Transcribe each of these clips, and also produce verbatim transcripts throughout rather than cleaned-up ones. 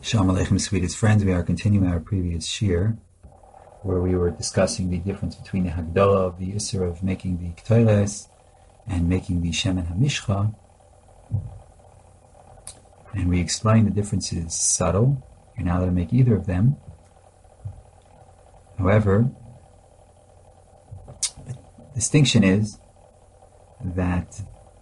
Shalom Aleichem, sweetest friends. We are continuing our previous shir, where we were discussing the difference between the Hagdolah of the Isser of making the Ktoiles and making the Shemen HaMishcha. And we explained the difference is subtle. You're not allowed to make either of them. However, the distinction is that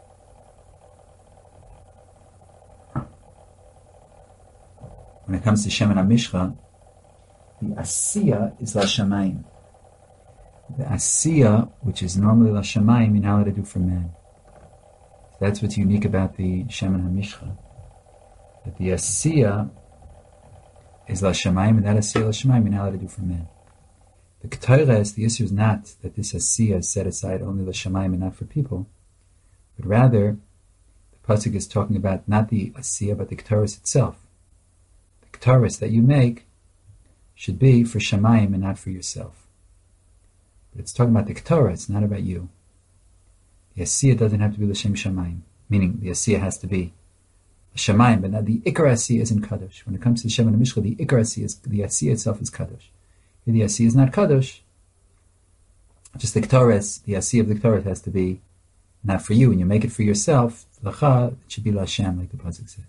when it comes to Shemen HaMishcha, the Asiya is La Shamayim. The Asiya, which is normally La Shamayim, you're not allowed to do for men. So that's what's unique about the Shemen HaMishcha. That the Asiya is La Shamayim, and that Asiya La Shamayim, you're not allowed to do for men. The Ketores, the issue is not that this Asiya is set aside only La Shamayim and not for people, but rather, the Pasuk is talking about not the Asiya, but the Ketores itself. Ketores that you make should be for Shamayim and not for yourself. But it's talking about the Ketores, it's not about you. The Asiya doesn't have to be L'Shem Shamayim, meaning the Asiya has to be Shamayim, but not the Ikar Asiya is in Kadosh. When it comes to Shemen HaMishcha, the Ikar Asiya, is, the Asiya itself is Kadosh. Here the Asiya is not Kadosh, just the Ketores, the Asiya of the Ketores has to be not for you. When you make it for yourself, L'cha, it should be L'Shem, like the Pasuk says.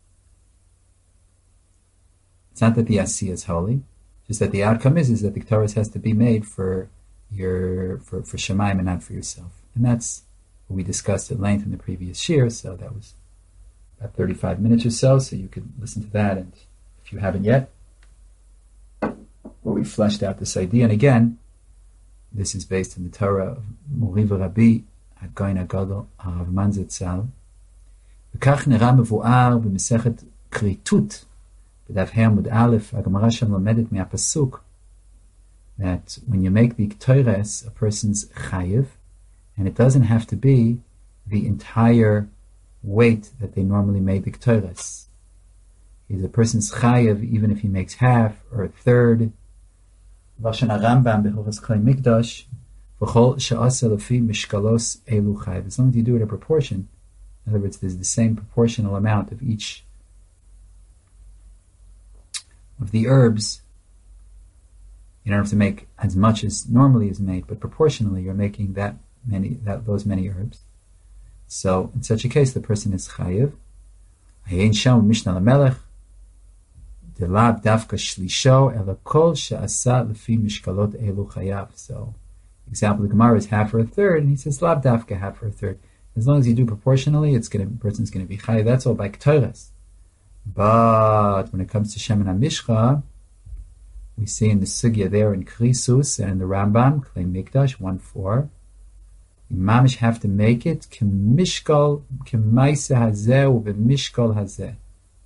It's not that the Asiya is holy, just that the outcome is, is that the Ketores has to be made for your for, for Shamayim and not for yourself. And that's what we discussed at length in the previous shir, so that was about thirty-five minutes or so, so you could listen to that, and if you haven't yet, where we fleshed out this idea. And again, this is based on the Torah of Mori v'Rabbi, HaGoyin HaGadol, Harav Manzat Tzal. V'kach nera mevu'ar b'mesechet Kritut, B'dav Hamud Aleph, HaGemara Shem Lamedet me'apasuk, that when you make the Ktoires, a person's chayiv, and it doesn't have to be the entire weight that they normally made the Ktoires. He's a person's chayiv even if he makes half or a third. Lashon HaRambam B'Hilchos Klei Mikdash, V'chol she'asa lefi mishkalos elu chayiv. As long as you do it in proportion, in other words, there's the same proportional amount of each of the herbs. You don't have to make as much as normally is made, but proportionally you're making that many, that those many herbs. So in such a case, the person is chayiv. Ayin sham Mishnah Lamelech delab dafka shlisho ela kol she'asa lefi mishkalot elu chayav. So, example, the Gemara is half or a third, and he says lab dafka half or a third. As long as you do proportionally, it's going to, the person's going to be chayiv. That's all by Ketores. But when it comes to Shemen HaMishcha, we see in the Sugya there in Krisus and in the Rambam, Klei Mikdash one four, you mamish have to make it k'mishkal k'maisa hazeh u'b'mishkal hazeh.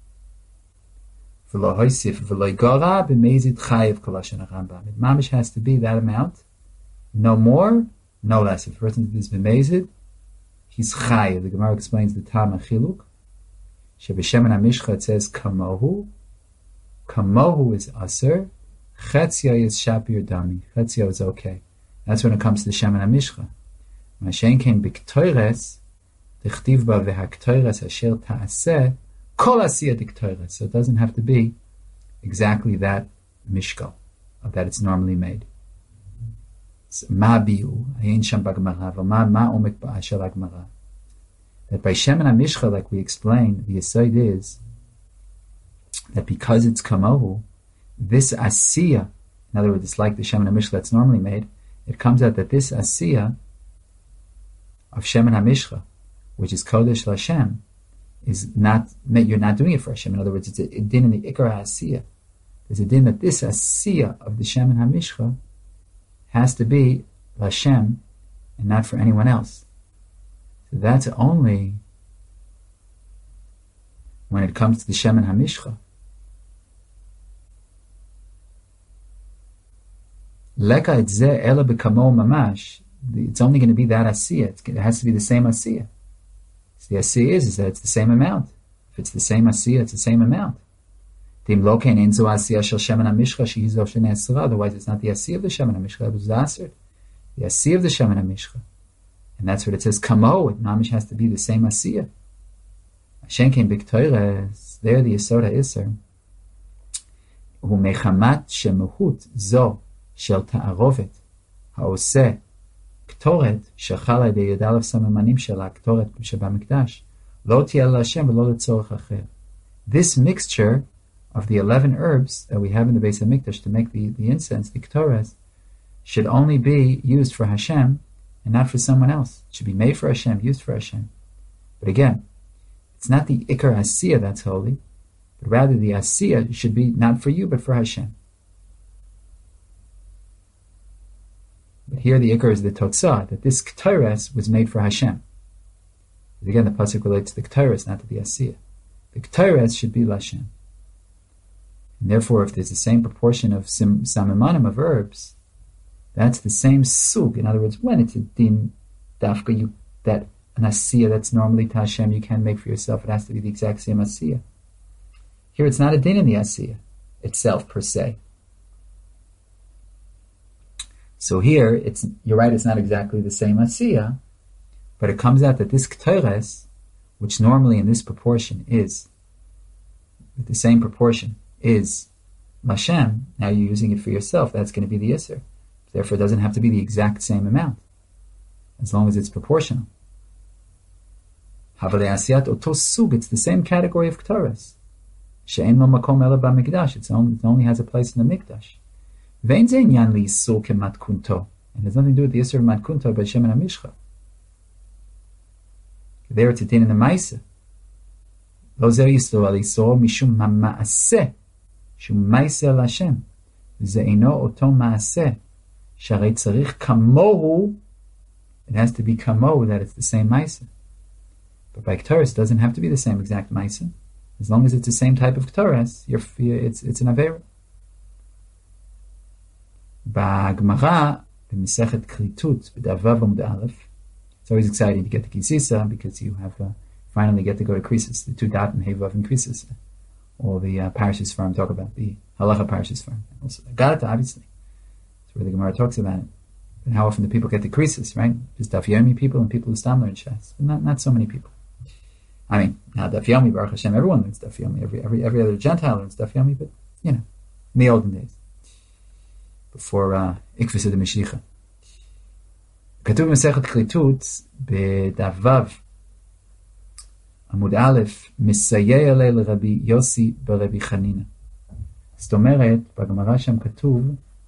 V'lo hoisif v'lo igara b'mezid chayiv kol Lashon HaRambam. It mamish has to be that amount, no more, no less. If a person is b'mezid, he's chayiv. The Gemara explains the Tam HaChiluk. Shebeshemen HaMishcha it says kamohu. Kamohu is aser. Chetzia is shapir dami. Chetzia is okay. That's when it comes to the Shemen HaMishcha. Mashen ken b'Ktoires, dichtiv ba v'haktoires asher ta'aseh kol asiyah diktoires. So it doesn't have to be exactly that mishkal that it's normally made. Ma biu ayin sham b'Gemara v'ma ma omek ba'asher ha'Gemara. That by Shemen HaMishcha, like we explained, the aside is that because it's kamohu, this asiya, in other words, it's like the Shemen HaMishcha that's normally made, it comes out that this asiya of Shemen HaMishcha, which is Kodesh L'Hashem, is not, you're not doing it for Hashem. In other words, it's a, a din in the Ikar HaAsiya. There's a din that this asiya of the Shemen HaMishcha has to be L'Hashem and not for anyone else. So that's only when it comes to the Shemen HaMishcha. Leka etzeh ela b'kamo mamash. It's only going to be that asiyah. It has to be the same asiyah. So the asiyah is, is that it's the same amount. If it's the same asiyah, it's the same amount. Dim lo kein enzo asiyah shel Shemen HaMishcha shehizo shenei asra. Otherwise, it's not the asiyah of the Shemen HaMishcha. It was asr. The asiyah of the Shemen HaMishcha. And that's what it says, kamo, it mamish has to be the same asiyah. Shenkein b'Ktoires, there the Yesod HaIsser, הוא מחמת שמהות זו של תערובת העושה קטורת שחל על ידי י"א סממנים של הקטורת שבמקדש, לא תהיה להשם ולא לצורך אחר. This mixture of the eleven herbs that we have in the base of Mikdash to make the, the incense, the Ketores, should only be used for Hashem and not for someone else. It should be made for Hashem, used for Hashem. But again, it's not the Ikar Asiyah that's holy, but rather the Asiyah should be not for you, but for Hashem. But here the Ikar is the Totzah, that this Ketores was made for Hashem. But again, the Pasuk relates to the Ketores, not to the Asiyah. The Ketores should be Hashem. And therefore, if there's the same proportion of sim, samimanim, of herbs, that's the same sug. In other words, when it's a din dafka, you, that an asiyah that's normally to Hashem you can make for yourself, it has to be the exact same asiyah. Here it's not a din in the asiyah itself per se. So here, it's you're right, it's not exactly the same asiyah, but it comes out that this ketores, which normally in this proportion is, the same proportion, is Hashem, now you're using it for yourself, that's going to be the Yisr. Therefore, it doesn't have to be the exact same amount, as long as it's proportional. Havale Asiyat Oto Sug, it's the same category of Ketores. She'en lo makom ela b'mikdash, it only has a place in the Mikdash. Ve'en ze inyan li Yisur kematkunto, and there's nothing to do with the Yisur matkunto by Shem and Amishcha. There it's a din in the Maisa. Lo zer Yisur al Yisur mishum ma'aseh, shum Maisa el Hashem. Ze ino oto ma'aseh. Sharei tzarich kamohu, it has to be kamohu, that it's the same Maisa. But by Ketores, it doesn't have to be the same exact Maisa. As long as it's the same type of Ketores, you're, it's, it's an Avera. Ba'Gemara, b'Mesechet Klitut, b'Davav Amud Aleph, it's always exciting to get to Kisisa, because you have uh, finally get to go to Krisis, the two Datim, Hevav, and Krisis. All the uh, Parashas Farm talk about, the Halacha Parashas Farm. Also, Galata, obviously. That's where the Gemara talks about it. And how often do people get the Krisis, right? Just Daf Yomi people and people who stam learn Shas. But not, not so many people. I mean, now Daf Yomi, Baruch Hashem, everyone learns Daf Yomi. Every, every, every other Gentile learns Daf Yomi, but, you know, in the olden days. Before uh, Ikvis of the Mashiach. Katuv Mesechet Klitut, b'Daf Vav, Amud Aleph, Misayeh alei l'Rabbi Yossi b'Rabbi Chanina. זאת אומרת, בגמרא שם כתוב,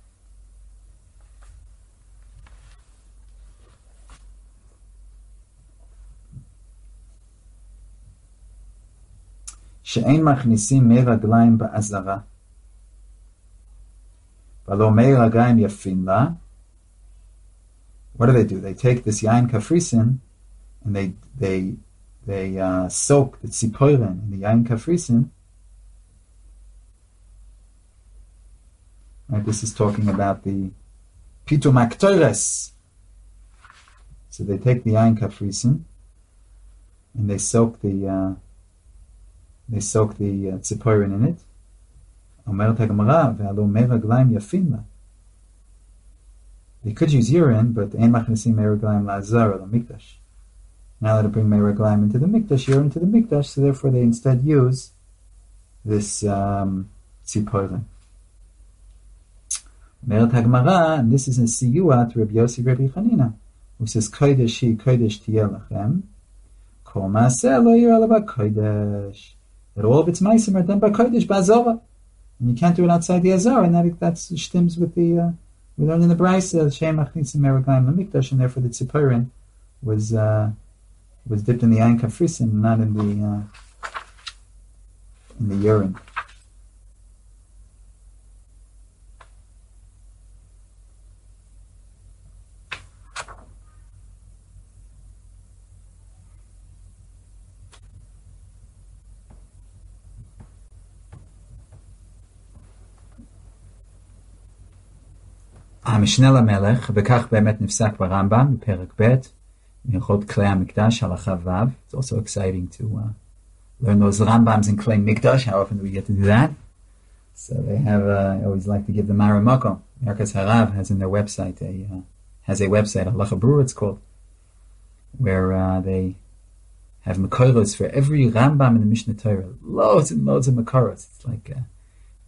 שאין מכניסים מי רגליים בעזרה. ולא מי רגליים יפים לה. What do they do? They take this yain kafrisin and they they they uh, soak the tzipoiren in the yain kafrisin. Right, this is talking about the pitum aktoires. So they take the yain kafrisin and they soak the uh, they soak the uh, tzipoiren in it. Omeret HaGemara ve'alo mei raglayim yafim la. They could use urine, but ein machnesim mei raglayim la'azar or mikdash. Now that to bring mei raglayim into the mikdash, urine into the mikdash, so therefore they instead use this um, tzipoiren. Omeret HaGemara, and this is a siyua to Rabbi Yossi Rabbi Chanina, who says kodesh hi kodesh tiyeh lachem, kol ma'aseh lo yireh ela b'kodesh. That all of its ma'asim are done by kodesh ba'azara, and you can't do it outside the azara, and that that's shtims with the uh, we learned in the Brisa she'en machnisim mei raglayim lemikdash, and therefore the tzipoiren was uh, was dipped in the yain kafrisin, not in the uh, in the urine. המשנה למלך, וכך באמת נפסק ברמב"ם, בפרק ב', מהלכות כלי המקדש, הלכה ו'. It's also exciting to uh, learn those Rambams in Klei Mikdash. How often do we get to do that? So they have, uh, I always like to give the Maramako. Merkaz Harav has in their website, a uh, has a website, Halacha Brura it's called, where uh, they have Makoros for every Rambam in the Mishnah Torah. Loads and loads of Makoros. It's like, uh,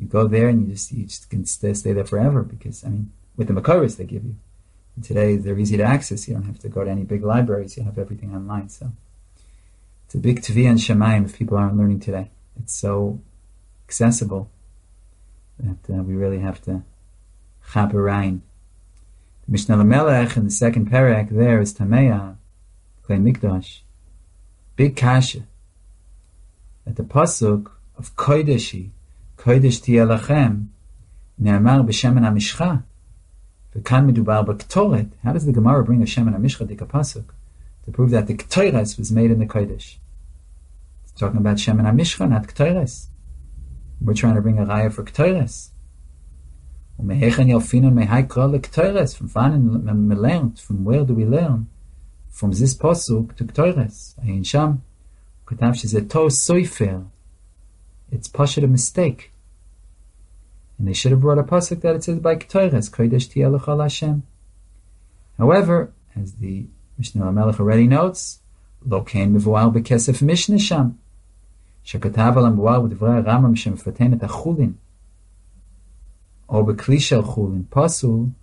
You go there and you just you just can stay, stay there forever because, I mean, with the Makoros they give you. And today they're easy to access. You don't have to go to any big libraries. You have everything online. So it's a big Tvi and Shemayim if people aren't learning today. It's so accessible that uh, we really have to chaper rein. The Mishnah Lamelech in the second parak there is Tameya, Klei Mikdash. Big kasha. That the pasuk of Kodeshi, Kodesh Tiyeh Lachem, Ne'amar b'Shemen HaMishcha, v'kan medubar b'Ktoret. How does the Gemara bring a Shemen HaMishcha dika pasuk to prove that the Ktores was made in the Kodesh? It's talking about Shemen HaMishcha, not Ktores. We're trying to bring a raya for Ktores. U'mehechen yalfinon mehai kra l'Ktores. From fun we learned. From where do we learn? From this pasuk to Ktores. Ayin Sham, Katav she's a to soifer. It's pasha a mistake. And they should have brought a pasuk that it says by Ktores, Kodesh Tiyeh L'chol Hashem. However, as the Mishnah Lamelech already notes, Lo kein mevuar b'kesef Mishnah Sham. Shekatav al mevuar b'divrei Rambam shemfaten et achulin. Or b'kli shel chulin. Pasul.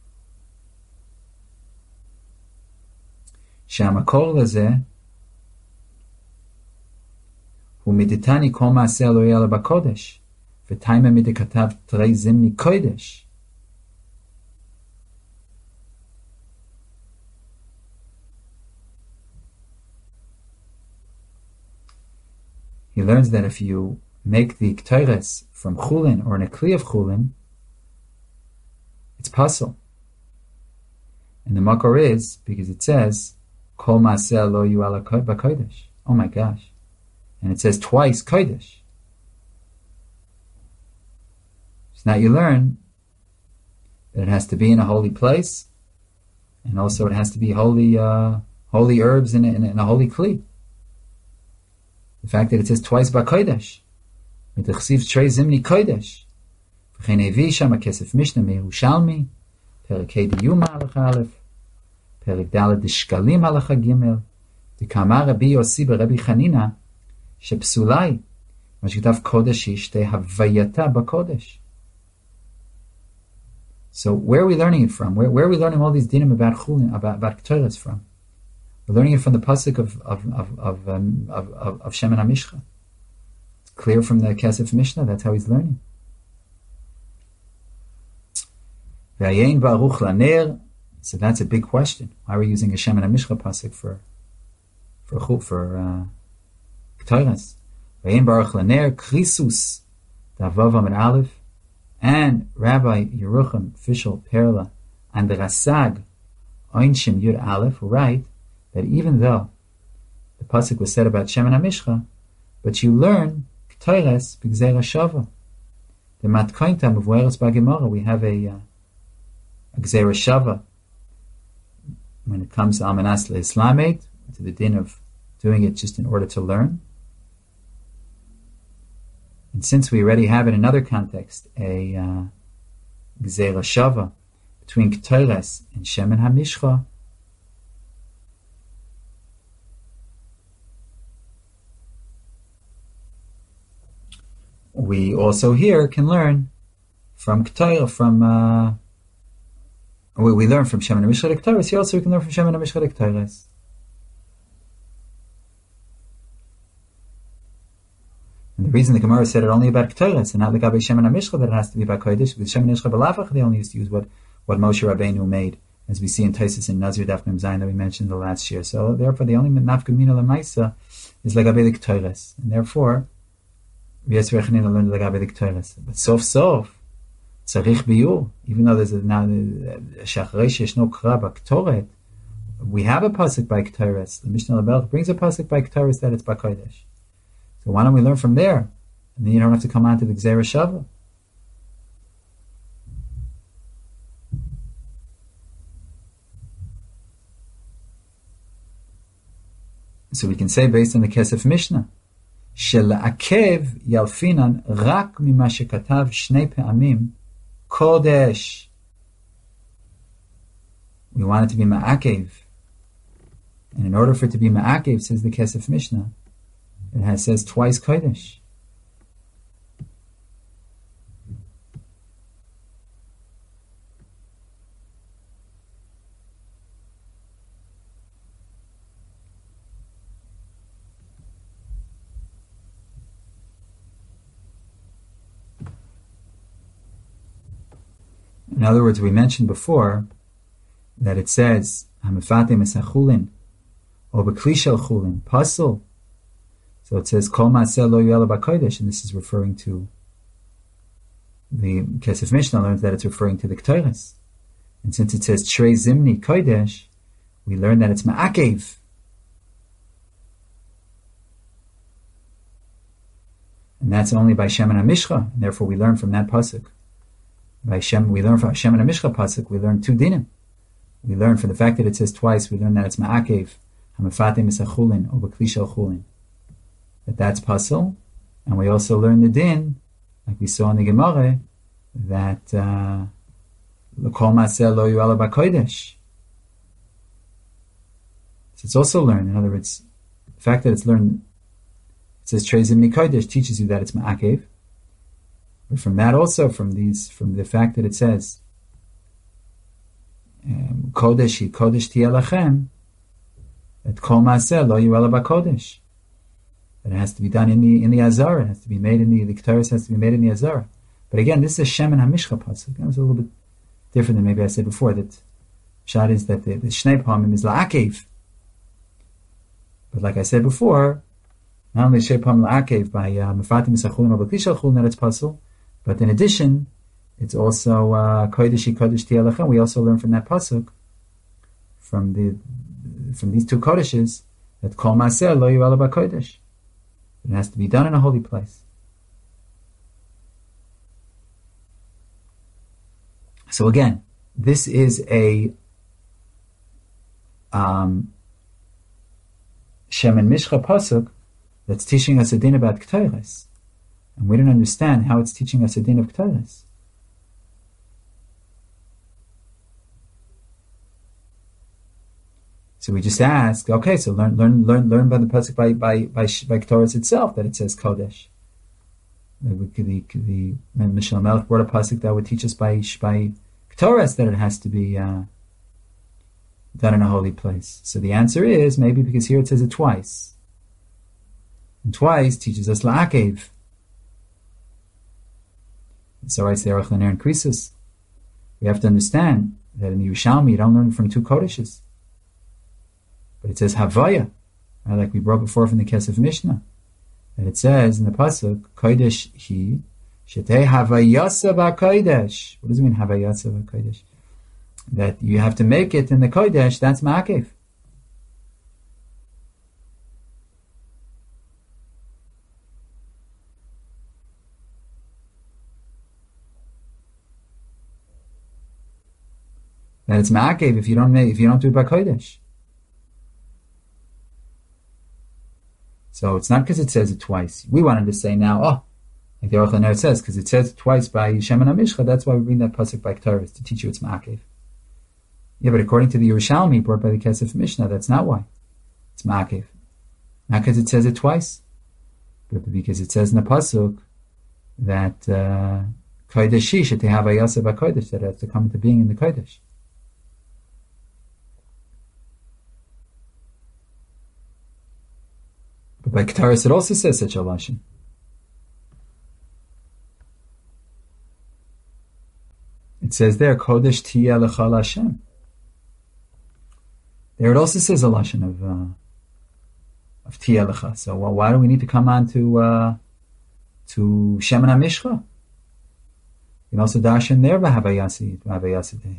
שהמקור לזה הוא מדתני כל מעשה לא יהיה לה בקודש ותיימה מדכתב תרי זמני קודש. He learns that if you make the Ktores from Chulin or an Kli of Chulin, it's puzzle. And the makor is because it says Kol Maaseh Lo Yu Ala B'Kodesh. Oh my gosh! And it says twice Kodesh. So now you learn that it has to be in a holy place, and also it has to be holy, uh, holy herbs in a, in a, in a holy kli. The fact that it says twice B'Kodesh, Mitachsiv Trei Zimni Kodesh, V'chein Evi Shama Kesef Mishnah Me'Yerushalmi, Perek Hey Diyuma Halach Aleph, Perek Daled Dishkalim Halacha Gimel, Dikama Rabbi Yossi Rabbi Chanina, Shepsulai, Mashkitav Kodesh Yishtei Havayata B'Kodesh. So where are we learning it from? Where, where are we learning all these dinim about Chulin, about, about Ktores from? We're learning it from the pasuk of of of of, um, of, of, of Shemen HaMishcha. It's clear from the Kesef Mishnah. That's how he's learning. V'ayin Baruch Laner. So that's a big question. Why are we using a Shemen HaMishcha pasuk for for for uh, Ktores? V'ayin Baruch Laner Krisus Davav Amid Aleph and Rabbi Yerucham Fishel Perla and the Rasag Oinshim Yud Aleph who write that even though the pasuk was said about Shemen HaMishcha, but you learn Ktores b'Gzeira Shava. The Matkointa Mevueres B'Gemara, we have a, uh, a Gzeira Shava when it comes to Almanas Le'Islamate, to the din of doing it just in order to learn. And since we already have in another context a uh, Gzeira Shava between Ktores and Shemen HaMishcha, we also here can learn from Ktores, from uh, we, we learn from Shemen HaMishcha Ktores. Here also we can learn from Shemen HaMishcha Ktores. And the reason the Gemara said it only about Ktores and not the Gabi Shemen HaMishcha that it has to be about Kodesh, because Shemen HaMishcha B'Lafach they only used to use what what Moshe Rabbeinu made, as we see in Taisus and Nazir Daf Mem Zayin that we mentioned the last year. So therefore, the only Nafka Mina Lamaisa is Lagabe the Ktores, and therefore. Yes, we learn the Lagabe the Ktores, but sof sof tzarich biur. Even though there's a now shacharei sheyesh no kra b'Ktoret, we have a pasuk by Ktores. The Mishnah Lamelech brings a pasuk by Ktores that it's b'Kodesh. So why don't we learn from there, and then you don't have to come on to the Gzeira Shava. So we can say based on the Kesef Mishnah. שלעכב ילפינן רק ממה שכתב שני פעמים קודש. We want it to be ma'akev. And in order for it to be ma'akev, says the Kesef Mishnah, it has says twice kodesh. In other words, we mentioned before that it says Hamifate Mesachulin or Beklishel Chulin Pasul. So it says Kol Maaseh Lo Yu'ela B'Kodesh, and this is referring to the Kesef Mishnah learns that it's referring to the Ketores. And since it says Trei Zimni Kodesh, we learn that it's Ma'akev. And that's only by Shem and HaMishcha, and therefore we learn from that pasuk. By Shem, we learn from Shem and HaMishcha pasuk, we learn two dinim. We learn for the fact that it says twice, we learn that it's Ma'akev, Hamifate Mesachulin, or Beklishel Chulin. That that's pasul, and we also learn the din, like we saw in the Gemara, that uh, L'kol Maaseh Lo Yu'ela B'Kodesh. So it's also learned. In other words, the fact that it's learned, it says Trei Zimni Kodesh teaches you that it's Ma'akev. But from that also, from these, from the fact that it says um, Kodesh hi Kodesh Tiyeh Lachem, that Kol Maaseh Lo Yu'ela B'Kodesh. That it has to be done in the in the Azara. It has to be made in the the Ketores has to be made in the Azara. But again, this is a Shem and HaMishcha pasuk. That was a little bit different than maybe I said before. That Pshat is that the, the Shnei Pamim is La'akev. But like I said before, not only Shnei Pamim La'akev by Mefati Misachulin or Beklishel Chulin that it's pasul, but in addition, it's also Kodesh hi Kodesh Tiyeh Lachem. We also learn from that pasuk, from the from these two Kodeshes, that Kol Maaseh Lo Yu'ela B'Kodesh. It has to be done in a holy place. So again, this is a um, Shem and Mishcha pasuk that's teaching us a din about Ketores, and we don't understand how it's teaching us a din of Ketores. So we just ask, okay, so learn, learn, learn, learn by the pasuk by by by by Ketores itself that it says Kodesh. The the, the Mishnah Melech brought a pasuk that would teach us by by Ketores that it has to be uh, done in a holy place. So the answer is maybe because here it says it twice, and twice teaches us La'akev. So writes the Aruch LaNer and Krisus. We have to understand that in the Yerushalmi you don't learn from two Kodeshes. But it says Havaya, right, like we brought before from the Kesef Mishnah, that it says in the pasuk Kodesh hi Shetei Havayasa B'Kodesh. What does it mean Havayasa B'Kodesh? That you have to make it in the Kodesh. That's Ma'akev. That it's Ma'akev if you don't make if you don't do it by Kodesh. So it's not because it says it twice. We wanted to say now, oh, like the Aruch LaNer says, because it says it twice by Shem and HaMishcha, that's why we bring that pasuk by Ketores, to teach you it's Ma'akev. Yeah, but according to the Yerushalmi brought by the Kesef Mishnah, that's not why. It's Ma'akev. Not because it says it twice, but because it says in the pasuk that Kodesh hi Shetei Havayasa B'Kodesh, that it has to come into being in the Kodesh. But by Ketores it also says such a lashon. It says there, Kodesh Tiyeh L'Chol Hashem. There it also says a lashon of uh, of Tiyeh L'Cha. So well, why do we need to come on to uh, to Shem and HaMishcha? You can also darshan there B'Havayasi B'Havayasi Dehi.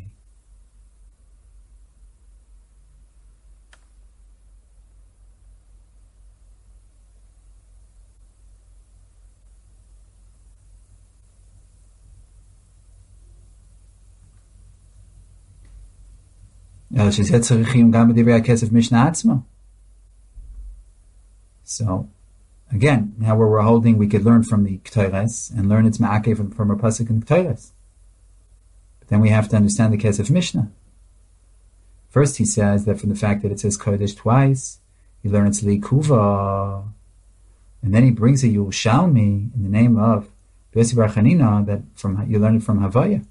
So again, now where we're holding, we could learn from the Ketores and learn its Ma'akev from, from a pasuk in Ketores. But then we have to understand the Kesef Mishnah. First, he says that from the fact that it says Kodesh twice, you learn its Likuva, and then he brings a Yerushalmi in the name of Yossi Bar Chanina that from you learn it from Havaya.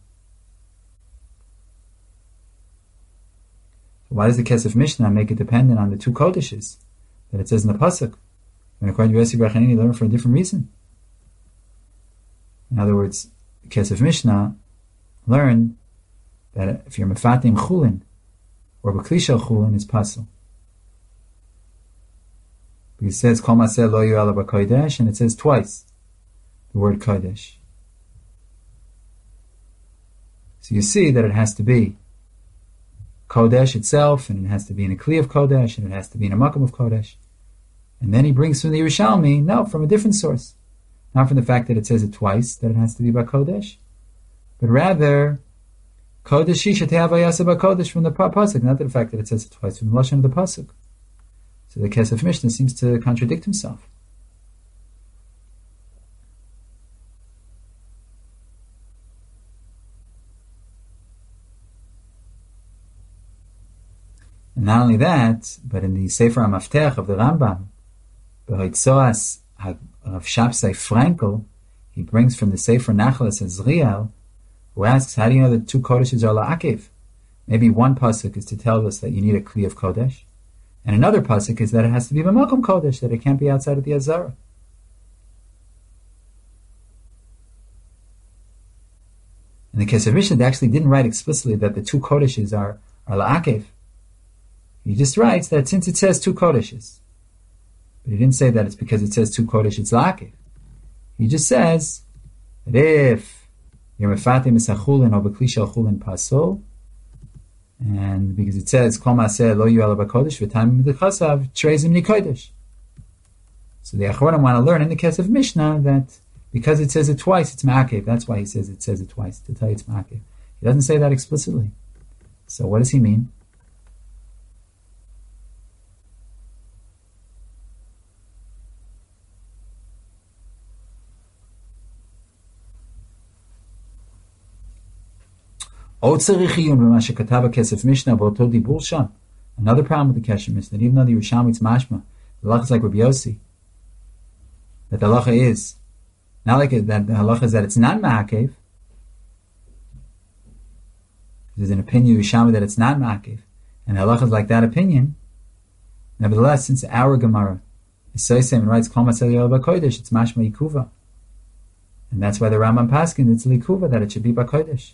Why does the Kesef Mishnah make it dependent on the two Kodeshes that it says in the pasuk? And according to Yossi Bar Chanina, you learn it for a different reason. In other words, the Kesef Mishnah learned that if you're mefatim chulin or b'klishal chulin, it's pasul. Because it says kol maseh lo yu ela b'kodesh, and it says twice the word kodesh. So you see that it has to be kodesh itself, and it has to be in a kli of kodesh, and it has to be in a makom of kodesh. And then he brings from the Yerushalmi, no, from a different source. Not from the fact that it says it twice, that it has to be by kodesh, but rather kodesh shisha te'avayasa by kodesh from the pasuk, not the fact that it says it twice from the lashon of the pasuk. So the Kesef Mishnah seems to contradict himself. And not only that, but in the Sefer HaMaftech of the Rambam, B'hoitzoas Rav Shapsai Frankel, he brings from the Sefer Nachlas Azriel, who asks, how do you know that two Kodeshes are la'akev? Maybe one pasuk is to tell us that you need a kli of Kodesh, and another pasuk is that it has to be b'makom Kodesh, that it can't be outside of the Azara. In the case of Mishnah, they actually didn't write explicitly that the two Kodeshes are, are la'akev. He just writes that since it says two Kodeshes, but he didn't say that it's because it says two Kodesh, it's la'akev. He just says that if you're mefatim esachulin or b'klishal chulin pasol, and because it says kol maseh lo yu ela b'kodesh v'tamim b'dechasav treizim nikodesh. So the Achronim want to learn in the case of Mishnah that because it says it twice, it's ma'akev. That's why he says it says it twice, to tell you it's ma'akev. He doesn't say that explicitly. So what does he mean? Another problem with the Kesef Mishnah, that even though the Yerushalmi is mashma, the halacha is like Rabbi Yossi, that the halacha is not like it, that the halacha is that it's not ma'akev. There's an opinion of Yerushalmi that it's not ma'akev, and the halacha is like that opinion. Nevertheless, since our Gemara is Soisem and writes Kol Maseh Lo Yu Ela B'Kodesh, it's mashma yikuva, and that's why the Rambam paskin it's likuva that it should be b'kodesh.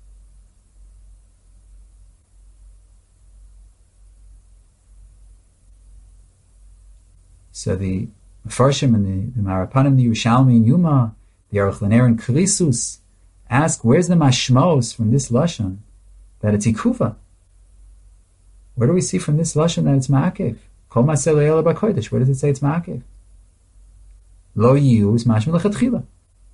So the Mefarshim and the, the Marapanim, the Yerushalmi and Yuma, the Aruch Laner and Krisus ask, where's the mashmos from this lashon that it's ikuva? Where do we see from this lashon that it's ma'akev? Kol maseh lo yu ela b'kodesh. Where does it say it's ma'akev? Lo yu is mashma lechatchila.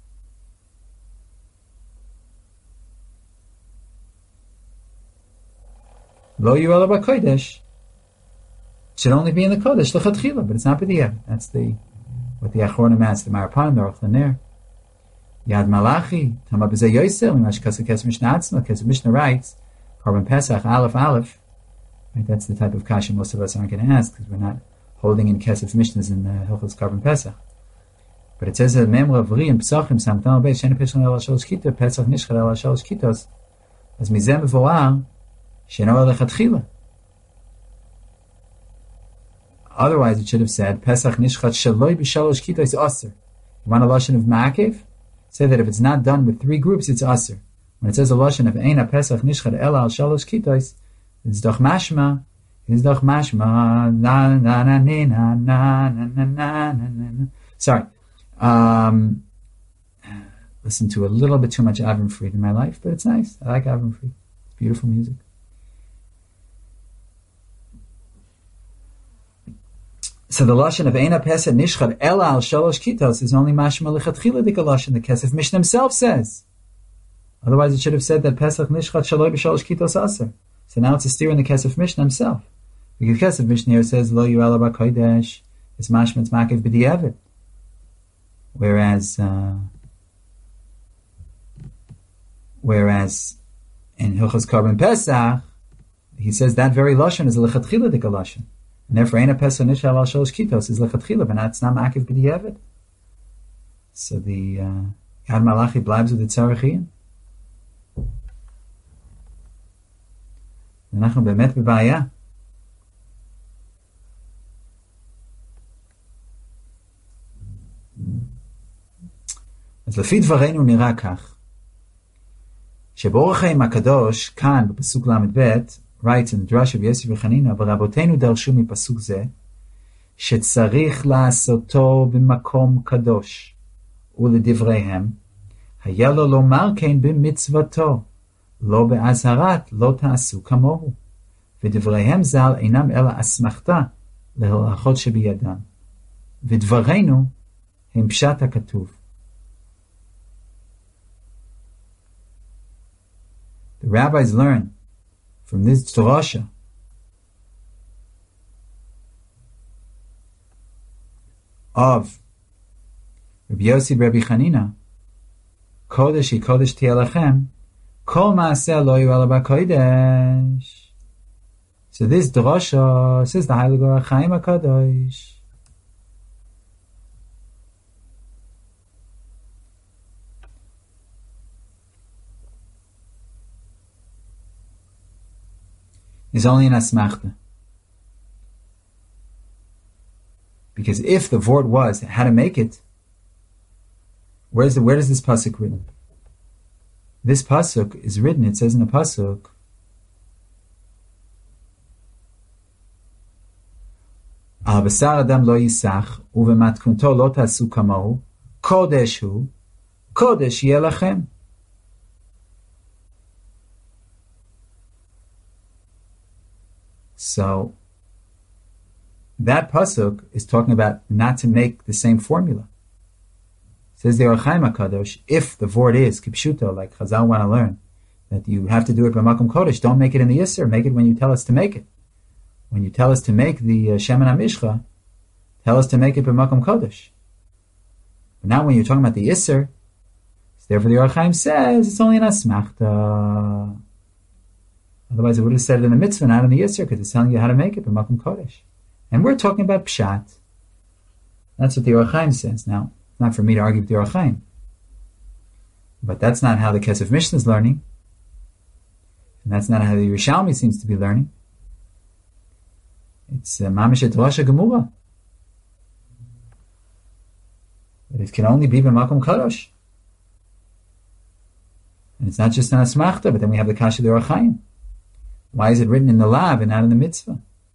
Lo yu ela b'kodesh should only be in the Kodesh, l'chatchila, but it's not b'diavad. That's the what the Achronim asks, the Marapanim, the Aruch Laner. Yad Malachi, Tama b'zeh Yosel, Mimash Kaseh Kesef Mishnah Atzma, Kesef Mishnah writes, Korban Pesach, Aleph, Aleph. Right, that's the type of kasha most of us aren't going to ask, because we're not holding in Kesef Mishnahs in uh, Hilchos Korban Pesach. But it says that Memra Vri and Pesachim, Samtam Al Beis, Shena Pesach El Shalosh Kitos, Pesach Nishchad El Shalosh Kitos, as Mizeh Mevoar, Sheno El Lechatchila. Otherwise, it should have said Pesach Nishchat Shaloi B'Shalosh Kitos Aser. You want a lashon of Ma'akev? Say that if it's not done with three groups, it's Aser. When it says a lashon of Eina Pesach Nishchat Ela Al Shalosh Kitos, it's Doch Mashma. It's Doch Mashma. Na na na na na na na na na. Sorry. Um, listen to a little bit too much Avram Fried in my life, but it's nice. I like Avram Fried. It's beautiful music. So the lashon of Eina Pesach Nishchad Ela Al Shalosh Kitos is only mashma lechatchila dik a lashon the Kesef Mishnah himself says. Otherwise, it should have said that Pesach Nishchad Shaloi B'Shalosh Kitos Aser. So now it's a steer in the Kesef Mishnah himself, because Kesef Mishnah here says Lo Yu Ela B'Kodesh, it's mashma it's ma'akev b'diavad. Whereas, uh, whereas in Hilchos Korban Pesach, he says that very lashon is a lechatchila dik a lashon. And therefore, Eina Pesach Nishchad Al Shalosh Kitos is lechatchila, but it's not ma'akev b'diavad. So the uh, Yad Malachi blabs with the Tzarechiyim. אנחנו באמת בבעיה. אז לפי דברינו נראה כך, שבאורח חיים הקדוש, כאן בפסוק למד ב', writes in the Drash of Yossi וחנינא, ורבותינו דרשו מפסוק זה, שצריך לעשותו במקום קדוש, ולדבריהם, היה לו לומר כן במצוותו, לא באזהרת לא תעשו כמוהו, ודבריהם ז"ל אינם אלא אסמכתה להלכות שבידם, ודברינו הם פשט הכתוב. The rabbis learn from this drasha of Rabbi Yossi Rabbi Chanina, Kodesh hi Kodesh tiyeh lachem, kol maaseh lo yu ela b'kodesh. So this drasha says the Heilige Orach Chaim HaKadosh. Is only an asmachta. Because if the vort was how to make it, where's the, where is this pasuk written? This pasuk is written, it says in the pasuk, Al basar adam lo yisach, uvematkunto lo tasu kamohu, kodesh hu, kodesh yeh lachem. So, that pasuk is talking about not to make the same formula. It says the Orach Chaim HaKadosh, if the vort is kipshuto, like Chazal want to learn, that you have to do it by Makom Kodesh, don't make it in the Yisr, make it when you tell us to make it. When you tell us to make the uh, Shemen HaMishcha, tell us to make it by Makom Kodesh. But now when you're talking about the Yisr, so therefore the Orach Chaim says it's only an asmachta. Otherwise it would have said it in the mitzvah, not in the Yisr, because it's telling you how to make it by Makom Kodesh. And we're talking about Pshat. That's what the Orach Chaim says. Now, it's not for me to argue with the Orach Chaim. But that's not how the Kesef Mishnah is learning. And that's not how the Yerushalmi seems to be learning. It's Mamish et Drasha Gemura. That it can only be b'makom kadosh. And it's not just an asmachta, but then we have the Kasha of the Orach Chaim. Why is it written in the Lav and not in the mitzvah?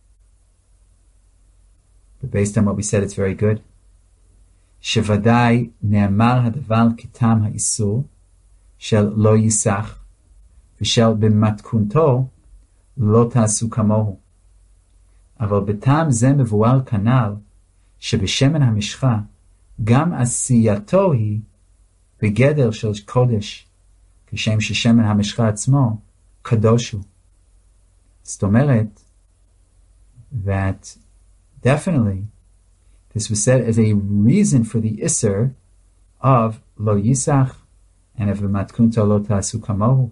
But based on what we said, it's very good. Shevadai ne'amar hadavar kitam ha'isur shel lo yisach v'shel b'matkunto lo ta'asu kamohu. Aval b'tam ze mevuar kanal sheb'shemen ha'mishcha gam asiyato hi b'geder shel kodesh כשם ששמן המשחה עצמו קדוש הוא. זאת אומרת that definitely this was said as a reason for the Isser of lo yisach and of matkunto lo ta'asu kamohu.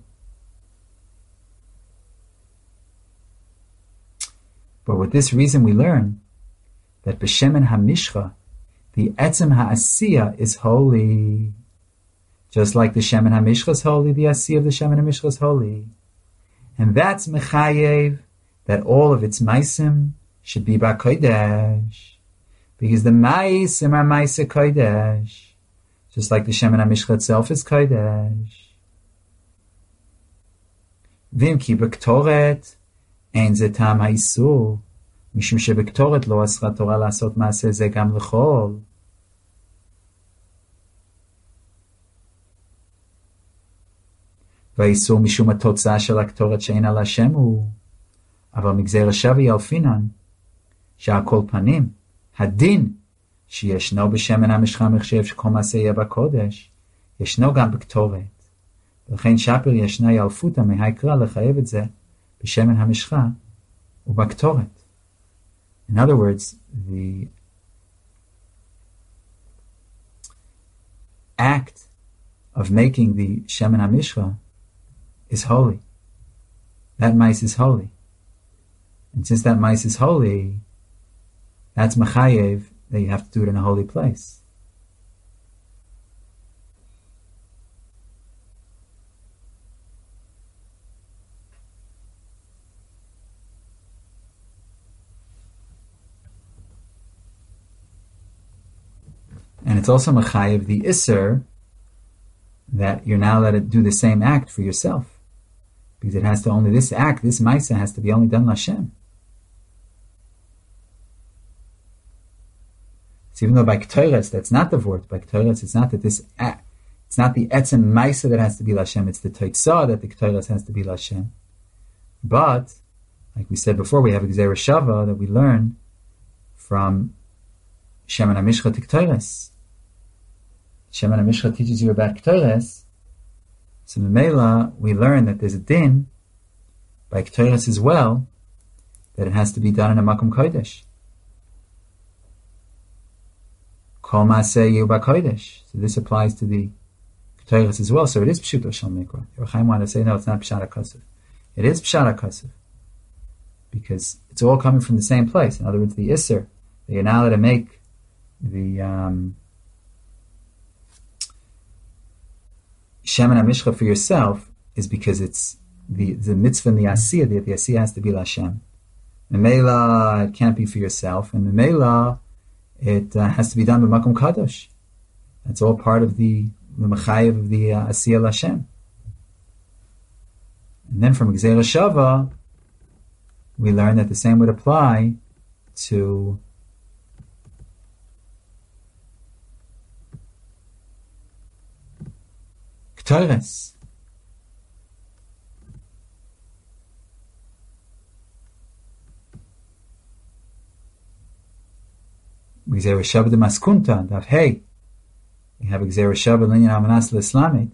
But with this reason we learn that b'shemen hamishcha, the etzem ha'asiya is holy. Just like the shemen hamishcha is holy, the asiya of the shemen hamishcha is holy. And that's mechayev, that all of its maisim should be ba'kodesh. Because the maisim are maisa kodesh. Just like the shemen hamishcha itself is kodesh. Vim ki b'ktoret, ein ze tam ha'isur, mishum she b'ktoret lo asra Torah la'asot ma'aseh ze gam l'chol. והאיסור משום התוצאה של הקטורת שאין על השם הוא, אבל מגזר השבי אלפינן, שהכל פנים, הדין שישנו בשמן המשחה מחשב שכל מעשה יהיה בקודש, ישנו גם בקטורת. ולכן שפר ישנה ילפותה מהיקרא לחייב את זה בשמן המשחה ובקטורת. In other words, the act of making the shemen hamishcha is holy. That mice is holy. And since that mice is holy, that's machayev, that you have to do it in a holy place. And it's also machayev the Isser that you're now allowed to do the same act for yourself. Because it has to only, this act, this Maisa has to be only done L'Hashem. So even though by Ketores, that's not the word, by Ketores, it's not that this act, it's not the Etzem Maisa that has to be L'Hashem, it's the Teitzah that the Ketores has to be L'Hashem. But, like we said before, we have Gzeira Shava that we learn from Shemen HaMishcha to Ketores. Shemen HaMishcha teaches you about Ketores. So in Mela, we learn that there's a din by Ketores as well, that it has to be done in a Makom Kodesh. Kol Maaseh Yehu BaKodesh. So this applies to the Ketores as well. So it is Pshuto Shel Mikra. Your Chaim want to say, no, it's not Pshat HaKosef. It is Pshat HaKosef. Because it's all coming from the same place. In other words, the Isser, that you're now allowed to make the um, Shemen HaMishcha for yourself is because it's the, the mitzvah and the asiyah, the, the asiyah has to be L'Hashem. The Mela, it can't be for yourself, and the Mela, it uh, has to be done by Makom Kadosh. That's all part of the the mechayev of the uh, asiyah L'Hashem. And then from Gzeira Shava, we learn that the same would apply to Ketores. Gzeira Shava de Maskunta, Daf Hey. We have Gzeira Shava Linyan Amanas L'Islamit.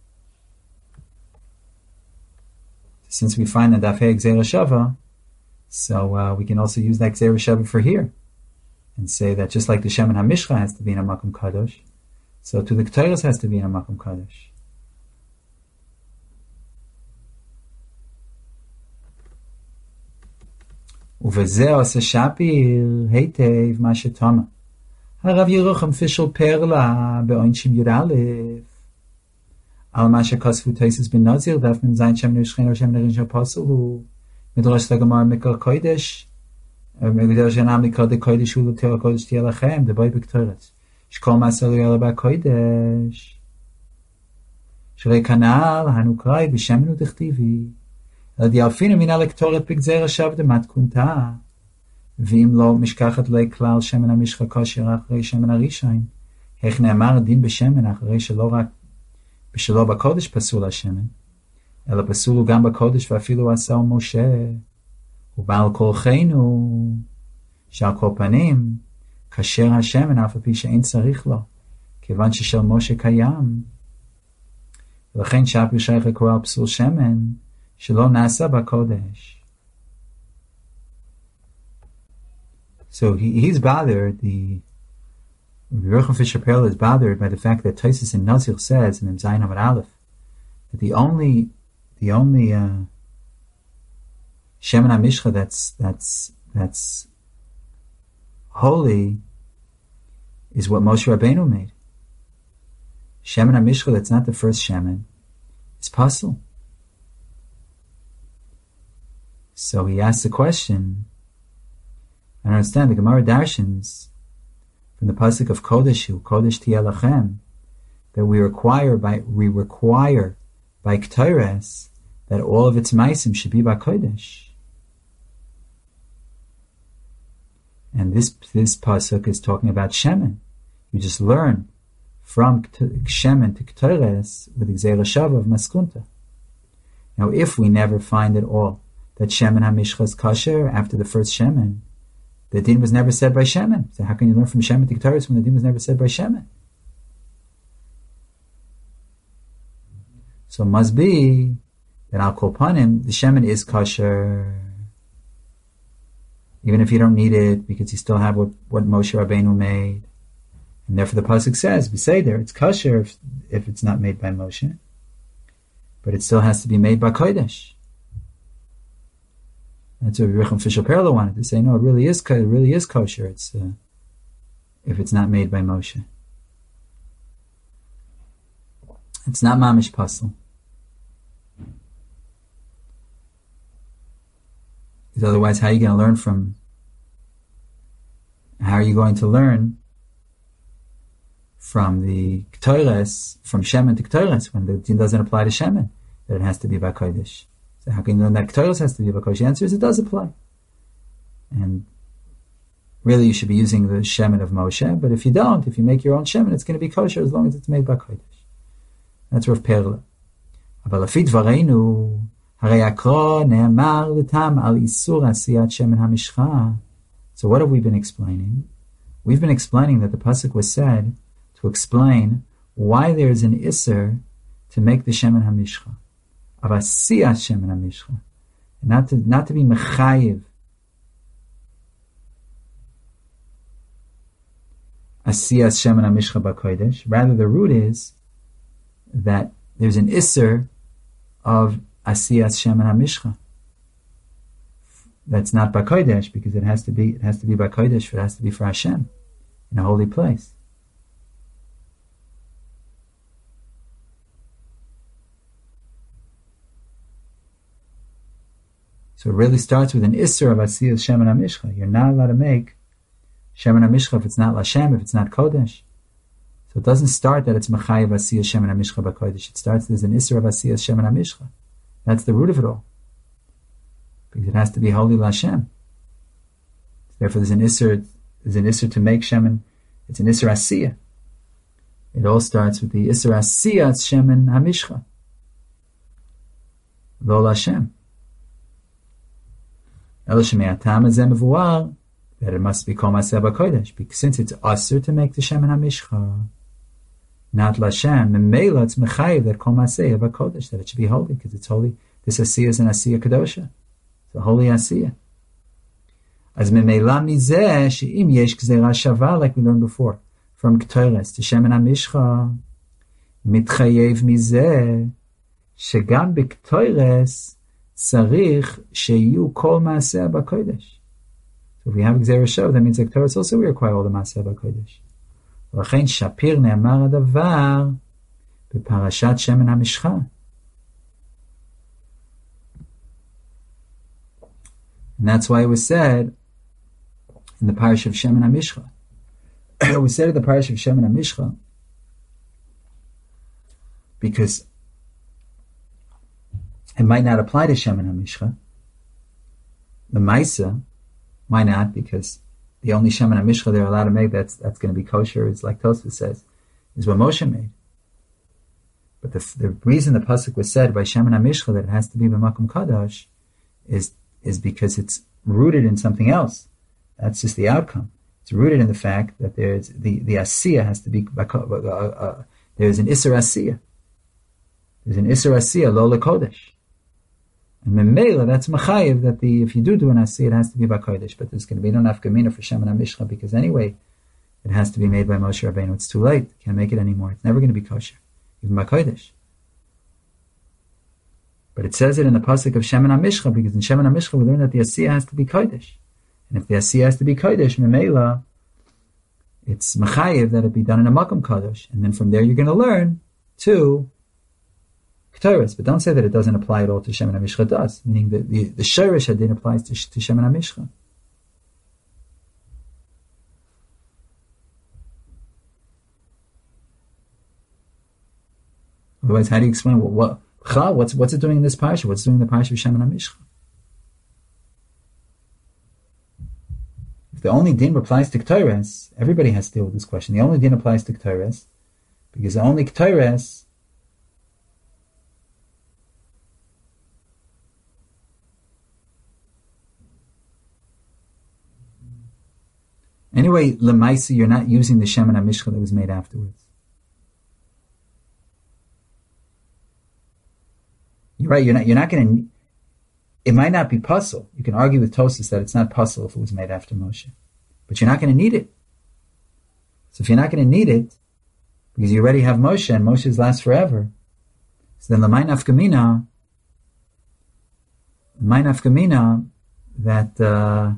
Since we find that Daf Hey Gzeira Shava, so uh, we can also use that Gzeira Shava for here, and say that just like the Shemen HaMishcha has to be in a Makom Kadosh, so to the Ketores has to be in a Makom Kadosh. ובזה עושה שפיר היטב מה שתמה. הרב ירוחם פישל פרלה בעונשם י"א על מה שכספו תייסס בנזיר דף ממזין שם נרשכין או שם נרשכין פסול הוא מדרש לגמר מקר קודש מגדר שנם לקרוא דקודש הוא לתר הקודש תהיה לכם דבוי בקטורת שכל מעשר יאללה בקודש שרי כנל הנוקראי בשמנו דכתיבי אלא דיאלפינו מן הלקטורת בגזירה שב דמתכונתה ואם לא משכחת לי כלל שמן המשחה כושר אחרי שמן הראשון איך נאמר דין בשמן אחרי שלא רק בשלא בקודש פסול השמן אלא פסול הוא גם בקודש ואפילו עשה משה ובעל כורחנו שעל כל פנים כשר השמן אף על פי שאין צריך לו כיוון ששל משה קיים ולכן שפיר שייך לקרוא על פסול שמן שלא נעשה בקודש. So he, he's bothered, the Yerucham Fisher Perla is bothered by the fact that Taisus in Nazir says in Zayin Amar Aleph that the only the only uh, Shemen HaMishcha that's that's that's holy is what Moshe Rabbeinu made. Shemen HaMishcha that's not the first Shemen is pasul. So he asks the question, I understand the Gemara Darshans from the pasuk of Kodeshu, Kodesh Tiyeh Lachem, that we require by we require by Ketores that all of its maisim should be by Kodesh. And this this pasuk is talking about Shemen. You just learn from Shemen to Ketores with Gzeira Shava of Maskunta. Now, if we never find at all that Shemen HaMishcha is kosher after the first Shemen, the din was never said by Shemen. So how can you learn from Shemen to Ketores when the din was never said by Shemen? So it must be that Al Kol Panim, the Shemen is kosher, even if you don't need it, because you still have what, what Moshe Rabbeinu made. And therefore the pasuk says, we say there, it's kosher if, if it's not made by Moshe, but it still has to be made by Kodesh. That's what Yerucham Fisher Perla wanted to say. No, it really is. It really is kosher. It's uh, if it's not made by Moshe. It's not mamish pasul. Because otherwise, how are you going to learn from? How are you going to learn from the Ktoires, from Shemen to Ktoires, when the din doesn't apply to Shemen, that it has to be Bakodesh. So how can you learn that Ktoires has to be Bakodesh? The answer is it does apply. And really you should be using the Shemen of Moshe, but if you don't, if you make your own Shemen, it's going to be kosher as long as it's made Bakodesh. That's Rav Perla. אבל לפי דברינו, הרי הקרוא נאמר לתם על איסור עשיית שמן המשחה. So what have we been explaining? We've been explaining that the pasuk was said to explain why there is an isser to make the shemen hamishcha, of asiyat shemen hamishcha, not to not to be mechayiv asiyat shemen hamishcha b'kodesh. Rather, the root is that there's an isser of asiyat shemen hamishcha. That's not b'kodesh because it has to be it has to be b'kodesh. It has to be for Hashem in a holy place. So it really starts with an isser of asiyat shemen hamishcha. You're not allowed to make shemen hamishcha if it's not Lashem, if it's not kodesh. So it doesn't start that it's mechayiv asiyat shemen hamishcha b'kodesh. It starts there's an isser of asiyat shemen hamishcha. That's the root of it all. Because it has to be holy Lashem. Therefore, there's an isser. There's an isser to make shemen. It's an isser asiyah. It all starts with the isser asiyah shemen hamishcha. Lo Lashem. Ela shemei hatam hazeh mevuar that it must be kol maaseh b'kodesh, because since it's asur to make the shemen hamishcha, not Lashem, memela it's mechayiv that kol maaseh b'kodesh, that it should be holy because it's holy. This asiyah is an asiyah kadosha. The holy asiyah. As memela mizeh she'im yesh gzeira shava, like we learned before, from Ktoires to shemen hamishcha, mitchayev mizeh shegam b'Ktoires tzarich sheyu kol maaseh b'kodesh. So if we have gzeira shava, that means that Ktoires also we require all the maaseh b'kodesh. L'chein shapir ne'amar hadavar b'parashat shemen hamishcha. And that's why it was said in the parish of Shemen HaMishcha. It was said in the parish of Shemen HaMishcha because it might not apply to Shemen HaMishcha. The Maisa, why not? Because the only Shemen HaMishcha they're allowed to make that's that's going to be kosher, is like Tosfos says, is what Moshe made. But the the reason the pasuk was said by Shemen HaMishcha that it has to be b'makom kadosh is is because it's rooted in something else. That's just the outcome. It's rooted in the fact that there's the, the asiyah has to be, uh, uh, there's an isser asiyah. There's an isser asiyah, lo lekodesh. And memela, that's machayiv, that the, if you do do an asiyah, it has to be bakodesh. But there's going to be no nafkamina for Shemen HaMishcha, because anyway, it has to be made by Moshe Rabbeinu. It's too late. Can't make it anymore. It's never going to be kosher, even bakodesh. But it says it in the pasuk of Shemen HaMishcha, because in Shemen HaMishcha we learn that the asiyah has to be kodesh. And if the asiyah has to be kodesh, memela, it's mechayiv that it be done in a makom kadosh. And then from there you're going to learn to Ktoires. But don't say that it doesn't apply at all to Shemen HaMishcha. It does, meaning that the, the shirish hadin applies to, to Shemen HaMishcha. Otherwise, how do you explain what, what What's what's it doing in this parsha? What's it doing in the parsha of Shemen HaMishcha? If the only din applies to Ktoires, everybody has to deal with this question. The only din applies to Ktoires because the only Ktoires anyway, Lemaisa, you're not using the Shemen HaMishcha that was made afterwards. You're right. You're not. You're not going to. It might not be puzzle. You can argue with Tosfos that it's not puzzle if it was made after Moshe, but you're not going to need it. So if you're not going to need it because you already have Moshe and Moshe's lasts forever, so then the Mein Afkamina, Mein Afkamina, that uh,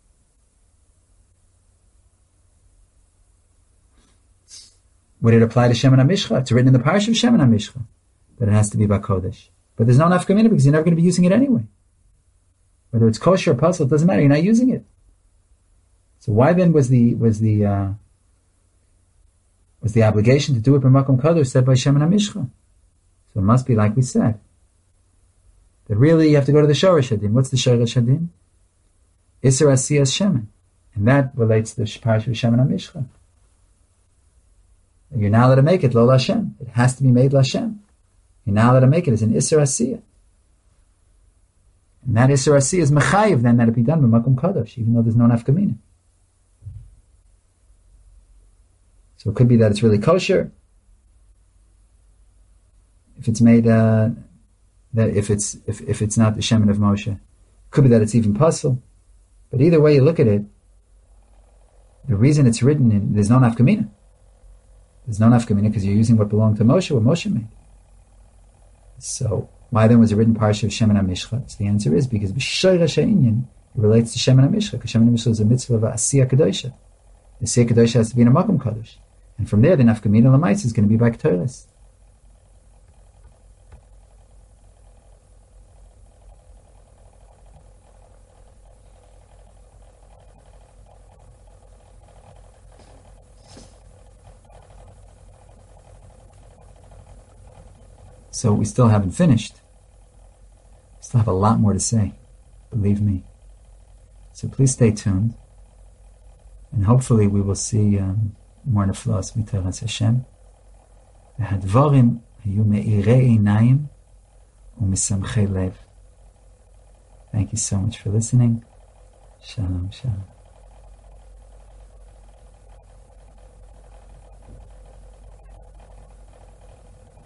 would it apply to Shemen HaMishcha? It's written in the parish of Shemen HaMishcha that it has to be Bakodesh. But there's no nafkamina because you're never going to be using it anyway. Whether it's kosher or puzzle, it doesn't matter. You're not using it. So why then was the was the uh, was the obligation to do it b'makom kadosh said by Shem and Amishcha. So it must be like we said. That really you have to go to the Shoresh Hadin. What's the Shoresh Hadin? Isser Asiyas Shemen. And that relates to the Parsha of Shem and Amishcha. You're not allowed to make it Lo Lashem. It has to be made Lashem. You're not allowed to make it as an Isser Asiyah. And that Isser Asiyah is Mechayiv then that it be done b'makom kadosh, even though there's no nafkamina. So it could be that it's really kosher. If it's made, uh, that if it's if, if it's not the Shemen of Moshe, it could be that it's even puzzle. But either way you look at it, the reason it's written in there's no nafkamina. There's no nafkamina because you're using what belonged to Moshe, what Moshe made. So why then was it written Parsha of Shem and Amishcha? So the answer is because b'shoresh ha'inyan it relates to Shem and Amishcha, because Shem and Amishcha is a mitzvah of Asiyah Kedosha. The Asiyah Kedosha has to be in a Makom Kadosh. And from there, the nafkamina l'maitz is going to be by Ketores. So we still haven't finished. We still have a lot more to say, believe me. So please stay tuned, and hopefully we will see um, more neflos mitoras Hashem. V'hadvarim hayu me'irei einayim u'misamchei lev. Thank you so much for listening. Shalom, shalom.